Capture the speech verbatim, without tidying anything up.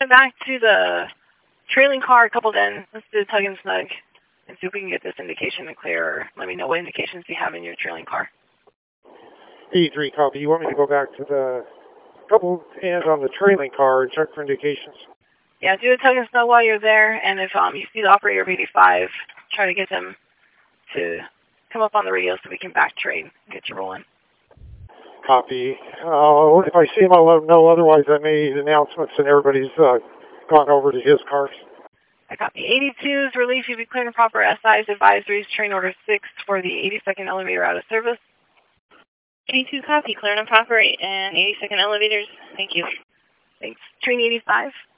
back to the trailing car coupled in. Let's do a tug and snug and see if we can get this indication to clear, or let me know what indications you have in your trailing car. eighty-three, copy. You want me to go back to the coupled and on the trailing car and check for indications? Yeah, do a tug and snug while you're there, and if um, you see the operator of eighty-five, try to get them to come up on the radio so we can back trade and get you rolling. Copy. Uh, if I see him, I'll let him know. Otherwise, I made announcements and everybody's uh, gone over to his cars. I copy. eighty-two's relief. You'll be clearing proper S I's advisories. Train order six for the eighty-second elevator out of service. eighty-two, copy. Clearing and proper and eighty-second elevators. Thank you. Thanks. Train eighty-five.